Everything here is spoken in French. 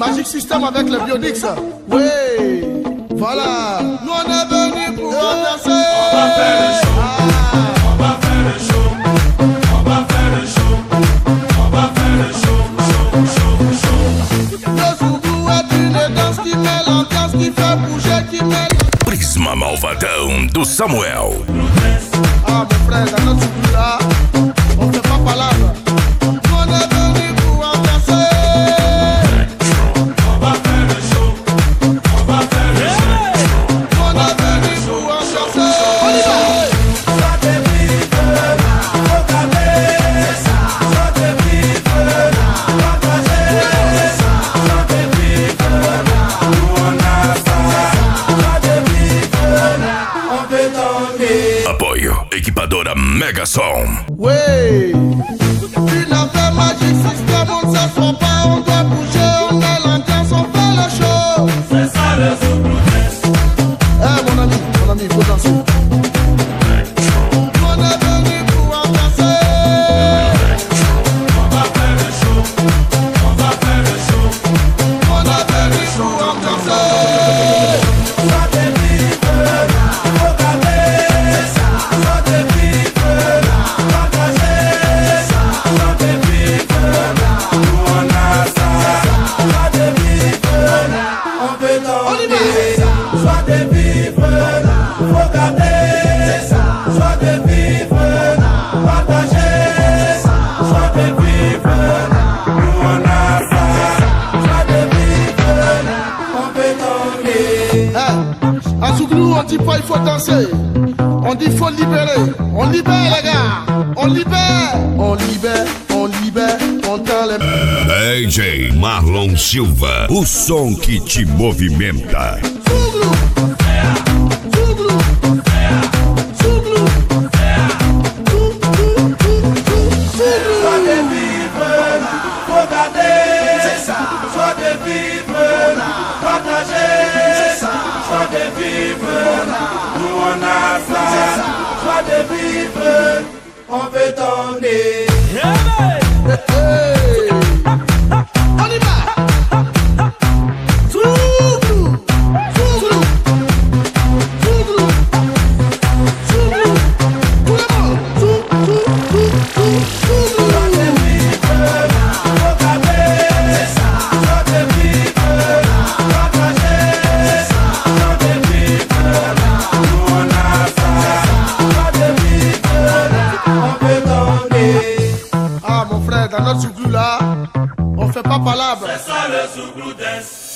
Magic System avec le Biodix. Oui, voilà. Nous on est venus pour danser. On va faire le show. On va faire le show. On va faire le show. On va faire le show. Le Zouglou est une danse qui met l'ambiance, qui fait bouger, qui met. Prisma Malvadão do Samuel. Ah mon frère, dans notre Zouglou là, on fait pas palabre. Nous on est venus pour danser. On va faire le show. On va faire le show. Nous on est venus pour danser. On y va. Soit des vivres, faut garder ça. Soit des vivres, partager ça. Soit des vivres, nous on a ça. Soit des vivres, on peut tomber. Apoio Equipadora Megasom. Oui. Une affaire Magic System, on ne s'assoit pas, on doit bouger, on met l'ambiance, on fait le show. C'est ça le Zouglou Dance. Eh mon ami, il faut danser. Nous on est venus pour danser. On va faire le show. On va faire le show. On est venus pour danser. Soit des vivres, faut garder ça. Soit des vivres, partager ça. Soit des vivres, nous on a ça. Soit des vivres, on peut tomber. Soit des vivres, faut garder ça. Soit des vivres, partager ça. Soit des vivres, nous on a ça. Soit des vivres, on peut tomber. À Zouglou, on dit pas il faut danser. On dit il faut libérer. On libère les gars. On libère. On libère, on libère. On tend les... DJ Marlon Silva, o som que te movimenta. Zouglou. Zouglou. Zouglou. Soit des vivres, faut garder ça. Soit des vivres, partager ça. Soit des vivres, nous on a ça. Soit des vivres, on peut tourner. Hey. On y va. Zouglou. Zouglou. Zouglou. Zouglou. Tout le monde. Zouglou. Soit des vivres, faut garder ça. Soit des vivres, partager ça. Soit des vivres, nous on a ça. Soit des vivres, on peut tourner. Ah mon frère, dans notre Zouglou là, on fait pas palabre. C'est ça le Zouglou Dance.